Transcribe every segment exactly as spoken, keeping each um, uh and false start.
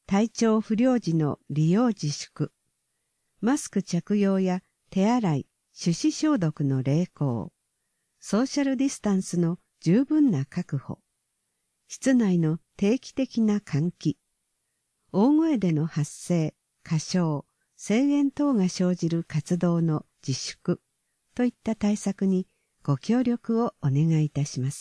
体調不良時の利用自粛、マスク着用や手洗い、手指消毒の励行、ソーシャルディスタンスの十分な確保、室内の定期的な換気、大声での発声、歌唱、声援等が生じる活動の自粛といった対策にご協力をお願いいたします。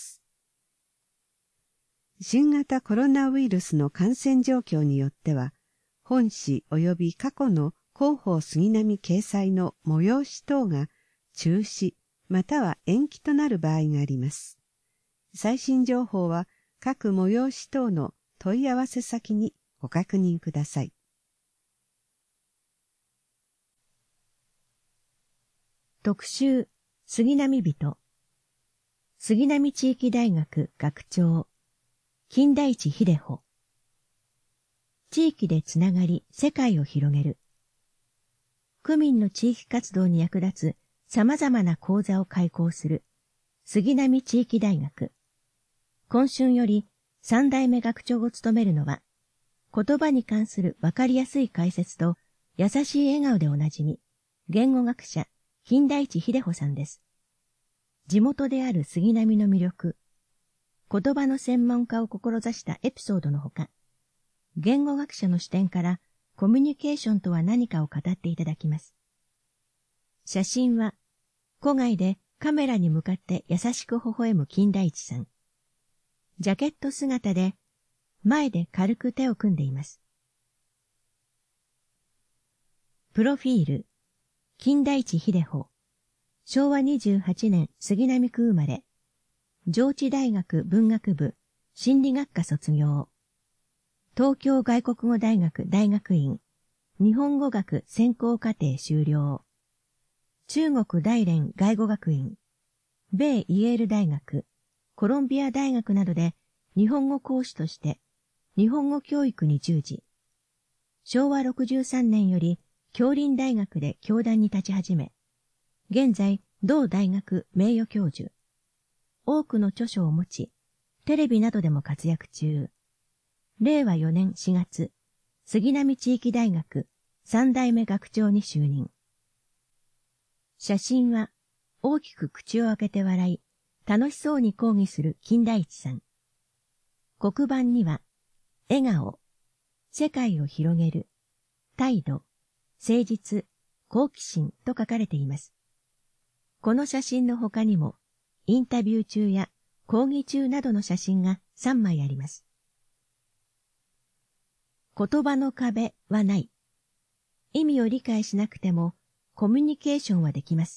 新型コロナウイルスの感染状況によっては、本誌及び過去の広報杉並掲載の催し等が中止または延期となる場合があります。最新情報は各催し等の問い合わせ先にご確認ください。 特集、杉並人。杉並地域大学学長、金田一秀穂。地域でつながり、世界を広げる。区民の地域活動に役立つ様々な講座を開講する、杉並地域大学。今春より三代目学長を務めるのは、言葉に関するわかりやすい解説と優しい笑顔でおなじみ、言語学者、金田一秀穂さんです。地元である杉並の魅力、言葉の専門家を志したエピソードのほか、言語学者の視点からコミュニケーションとは何かを語っていただきます。写真は、戸外でカメラに向かって優しく微笑む金田一さん。ジャケット姿で、前で軽く手を組んでいます。プロフィール、金田一秀穂。しょうわにじゅうはちねん杉並区生まれ。上智大学文学部心理学科卒業。東京外国語大学大学院日本語学専攻課程修了。中国大連外語学院、米イェール大学、コロンビア大学などで日本語講師として日本語教育に従事。しょうわろくじゅうさんねんより杏林大学で教壇に立ち始め、現在同大学名誉教授。多くの著書を持ち、テレビなどでも活躍中。れいわよねんしがつ、杉並地域大学三代目学長に就任。写真は、大きく口を開けて笑い、楽しそうに講義する金田一さん。黒板には、笑顔、世界を広げる、態度、誠実、好奇心と書かれています。この写真の他にも、インタビュー中や講義中などの写真がさんまいあります。言葉の壁はない。意味を理解しなくてもコミュニケーションはできます。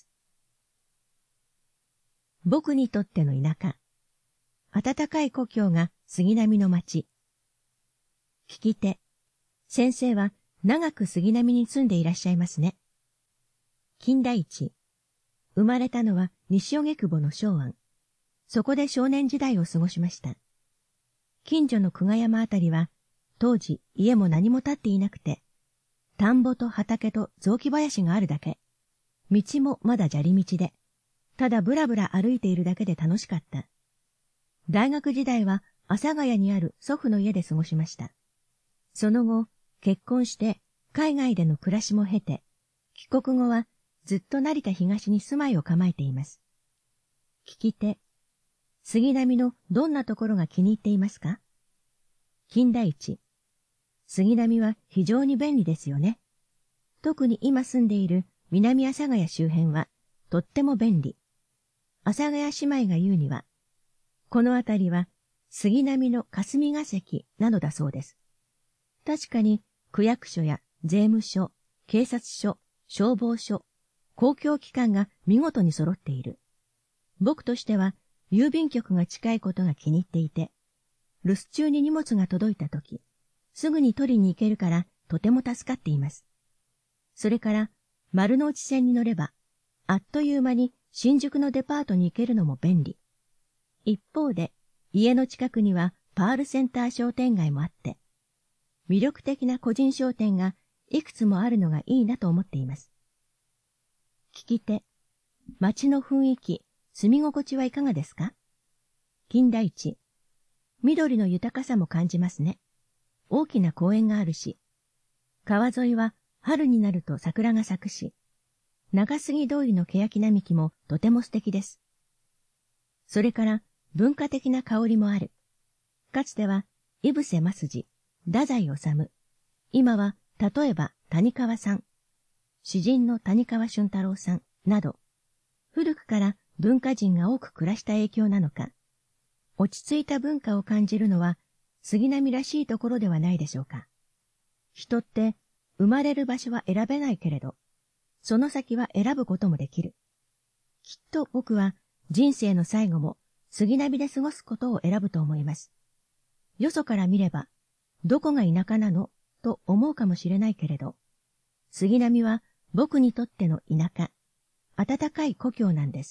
僕にとっての田舎。暖かい故郷が杉並の町。聞き手。先生は長く杉並に住んでいらっしゃいますね。金田一。生まれたのは西荻窪の昭安。そこで少年時代を過ごしました。近所の久我山あたりは、当時家も何も建っていなくて、田んぼと畑と雑木林があるだけ。道もまだ砂利道で、ただぶらぶら歩いているだけで楽しかった。大学時代は阿佐ヶ谷にある祖父の家で過ごしました。その後、結婚して海外での暮らしも経て、帰国後はずっと成田東に住まいを構えています。聞き手。杉並のどんなところが気に入っていますか？金田一。杉並は非常に便利ですよね。特に今住んでいる南阿佐ヶ谷周辺はとっても便利。阿佐ヶ谷姉妹が言うには、この辺りは杉並の霞が関などだそうです。確かに区役所や税務署、警察署、消防署、公共機関が見事に揃っている。僕としては郵便局が近いことが気に入っていて、留守中に荷物が届いたとき、すぐに取りに行けるからとても助かっています。それから丸の内線に乗れば、あっという間に新宿のデパートに行けるのも便利。一方で、家の近くにはパールセンター商店街もあって、魅力的な個人商店がいくつもあるのがいいなと思っています。聞き手。街の雰囲気、住み心地はいかがですか？金田一。緑の豊かさも感じますね。 大きな公園があるし、川沿いは春になると桜が咲くし、長杉通りの欅並木もとても素敵です。それから文化的な香りもある。かつては、井伏正次、太宰治、今は例えば谷川さん、詩人の谷川俊太郎さんなど、古くから文化人が多く暮らした影響なのか、落ち着いた文化を感じるのは杉並らしいところではないでしょうか。人って生まれる場所は選べないけれど、その先は選ぶこともできる。きっと僕は人生の最後も杉並で過ごすことを選ぶと思います。よそから見れば、どこが田舎なのと思うかもしれないけれど、杉並は僕にとっての田舎、暖かい故郷なんです。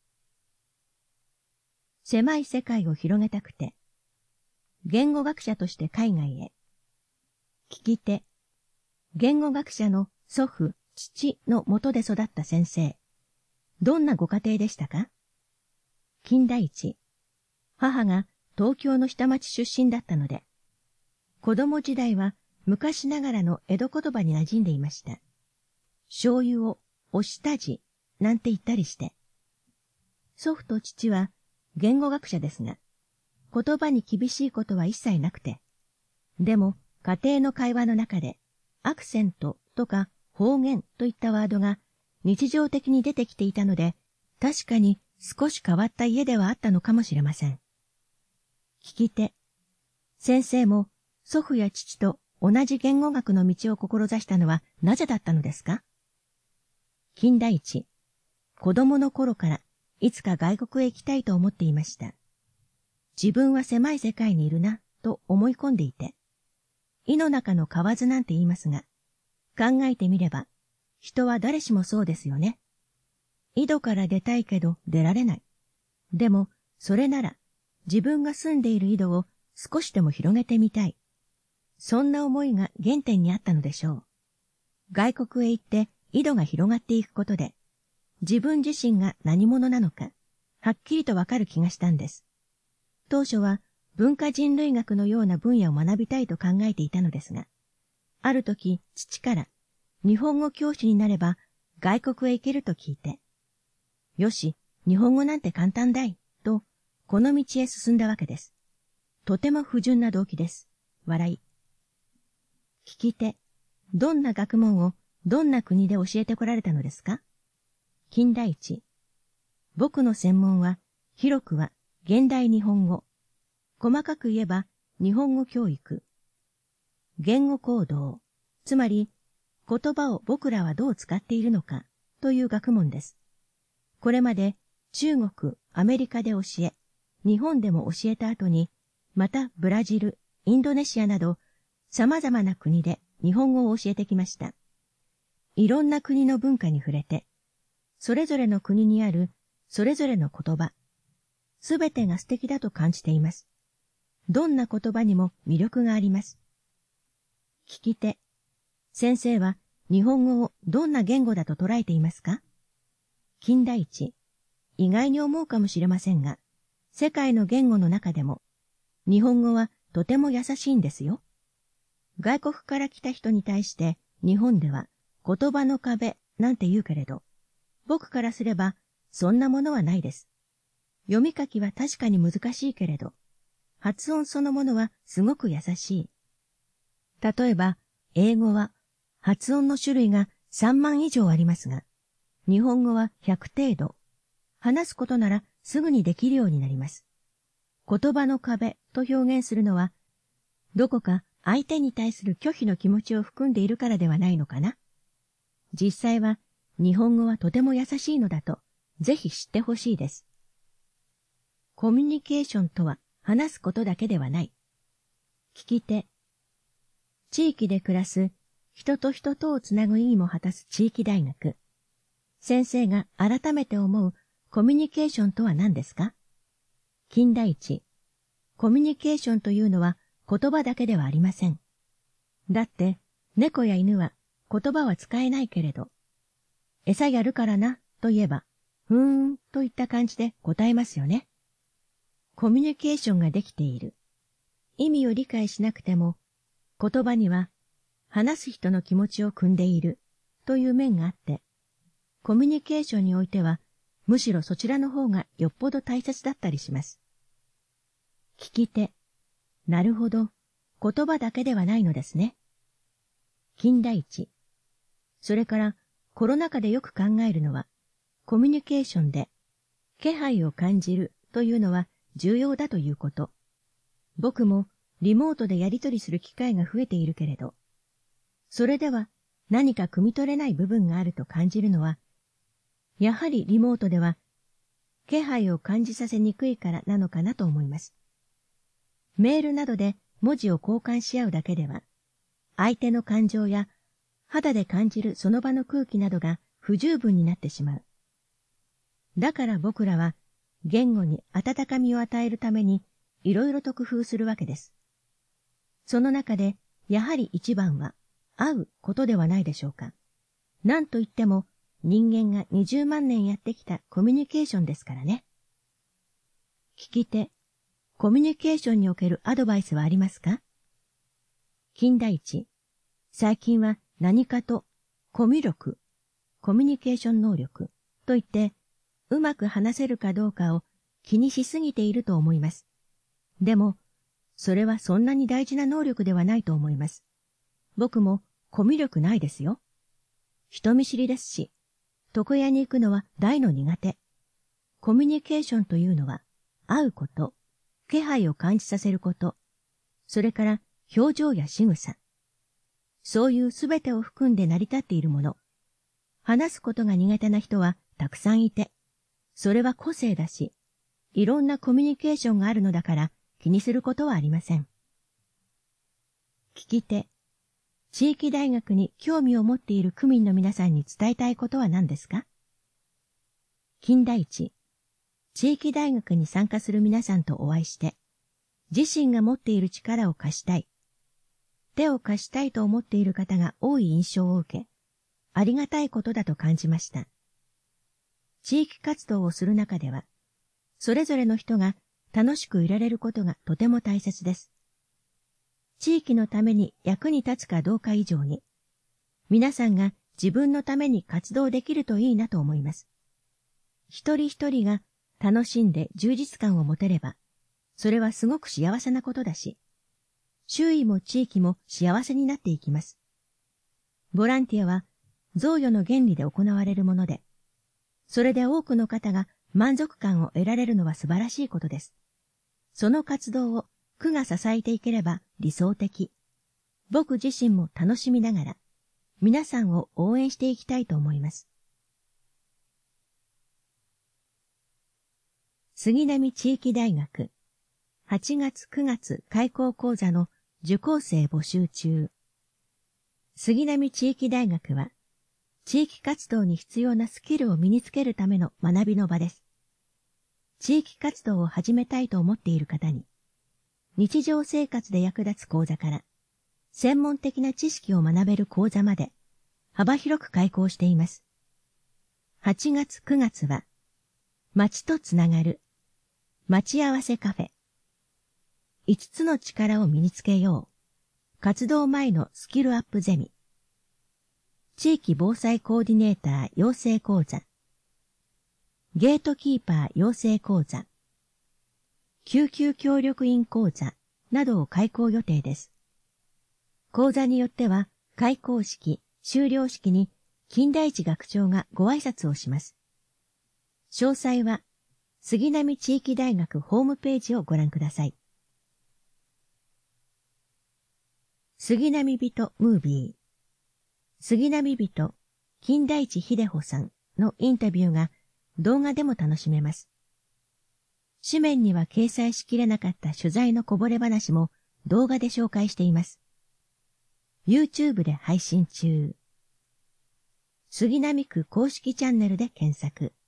狭い世界を広げたくて、言語学者として海外へ。聞き手、言語学者の祖父、父の元で育った先生。どんなご家庭でしたか？金田一、母が東京の下町出身だったので、子供時代は昔ながらの江戸言葉に馴染んでいました。醤油をおしたじなんて言ったりして。祖父と父は言語学者ですが、言葉に厳しいことは一切なくて、でも家庭の会話の中でアクセントとか方言といったワードが日常的に出てきていたので、確かに少し変わった家ではあったのかもしれません。聞き手、先生も祖父や父と同じ言語学の道を志したのはなぜだったのですか？金田一、子供の頃からいつか外国へ行きたいと思っていました。自分は狭い世界にいるなと思い込んでいて、井の中の蛙なんて言いますが、考えてみれば、人は誰しもそうですよね。井戸から出たいけど出られない。でも、それなら、自分が住んでいる井戸を少しでも広げてみたい。そんな思いが原点にあったのでしょう。外国へ行って井戸が広がっていくことで、自分自身が何者なのか、はっきりとわかる気がしたんです。当初は文化人類学のような分野を学びたいと考えていたのですが、ある時父から日本語教師になれば外国へ行けると聞いて、よし、日本語なんて簡単だい、とこの道へ進んだわけです。とても不純な動機です。笑い。聞き手、どんな学問をどんな国で教えてこられたのですか？金田一、僕の専門は広くは現代日本語、細かく言えば日本語教育、言語行動、つまり言葉を僕らはどう使っているのかという学問です。これまで中国、アメリカで教え、日本でも教えた後に、またブラジル、インドネシアなど様々な国で日本語を教えてきました。いろんな国の文化に触れて、それぞれの国にあるそれぞれの言葉、すべてが素敵だと感じています。どんな言葉にも魅力があります。聞き手、先生は日本語をどんな言語だと捉えていますか？金田一、意外に思うかもしれませんが、世界の言語の中でも、日本語はとても優しいんですよ。外国から来た人に対して日本では言葉の壁なんて言うけれど、僕からすればそんなものはないです。読み書きは確かに難しいけれど、発音そのものはすごく優しい。例えば、英語は発音の種類がさんまん以上ありますが、日本語はひゃく程度。話すことならすぐにできるようになります。言葉の壁と表現するのは、どこか相手に対する拒否の気持ちを含んでいるからではないのかな。実際は日本語はとても優しいのだと、ぜひ知ってほしいです。コミュニケーションとは話すことだけではない。聞き手。地域で暮らす人と人とをつなぐ意義も果たす地域大学。先生が改めて思うコミュニケーションとは何ですか？金田一。コミュニケーションというのは言葉だけではありません。だって猫や犬は言葉は使えないけれど、餌やるからなと言えば、ふーんといった感じで答えますよね。コミュニケーションができている。意味を理解しなくても、 言葉には話す人の気持ちを汲んでいるという面があって、コミュニケーションにおいてはむしろそちらの方がよっぽど大切だったりします。聞き手、なるほど、言葉だけではないのですね。金田一。それからコロナ禍でよく考えるのは、コミュニケーションで気配を感じるというのは重要だということ。僕もリモートでやり取りする機会が増えているけれど、それでは何か汲み取れない部分があると感じるのは、やはりリモートでは気配を感じさせにくいからなのかなと思います。メールなどで文字を交換し合うだけでは、相手の感情や肌で感じるその場の空気などが不十分になってしまう。だから僕らは言語に温かみを与えるためにいろいろと工夫するわけです。その中でやはり一番は会うことではないでしょうか。なんといっても人間がにじゅうまんねんやってきたコミュニケーションですからね。聞き手、コミュニケーションにおけるアドバイスはありますか？金田一、最近は何かとコミュ力、コミュニケーション能力といってうまく話せるかどうかを気にしすぎていると思います。でも、それはそんなに大事な能力ではないと思います。僕もコミュ力ないですよ。人見知りですし、床屋に行くのは大の苦手。コミュニケーションというのは、会うこと、気配を感じさせること、それから表情や仕草。そういうすべてを含んで成り立っているもの。話すことが苦手な人はたくさんいて、それは個性だし、いろんなコミュニケーションがあるのだから気にすることはありません。聞き手、地域大学に興味を持っている区民の皆さんに伝えたいことは何ですか？金田一、地域大学に参加する皆さんとお会いして、自身が持っている力を貸したい、手を貸したいと思っている方が多い印象を受け、ありがたいことだと感じました。地域活動をする中では、それぞれの人が楽しくいられることがとても大切です。地域のために役に立つかどうか以上に、皆さんが自分のために活動できるといいなと思います。一人一人が楽しんで充実感を持てれば、それはすごく幸せなことだし、周囲も地域も幸せになっていきます。ボランティアは贈与の原理で行われるもので、それで多くの方が満足感を得られるのは素晴らしいことです。その活動を区が支えていければ理想的。僕自身も楽しみながら、皆さんを応援していきたいと思います。杉並地域大学、はちがつくがつ開校講座の受講生募集中。杉並地域大学は、地域活動に必要なスキルを身につけるための学びの場です。地域活動を始めたいと思っている方に、日常生活で役立つ講座から、専門的な知識を学べる講座まで、幅広く開講しています。はちがつくがつは、街とつながる、待ち合わせカフェ、いつつの力を身につけよう、活動前のスキルアップゼミ、地域防災コーディネーター養成講座、ゲートキーパー養成講座、救急協力員講座などを開講予定です。講座によっては開講式、修了式に金田一学長がご挨拶をします。詳細は杉並地域大学ホームページをご覧ください。杉並人ムービー、杉並人金田一秀穂さんのインタビューが動画でも楽しめます。紙面には掲載しきれなかった取材のこぼれ話も動画で紹介しています。YouTube で配信中。杉並区公式チャンネルで検索。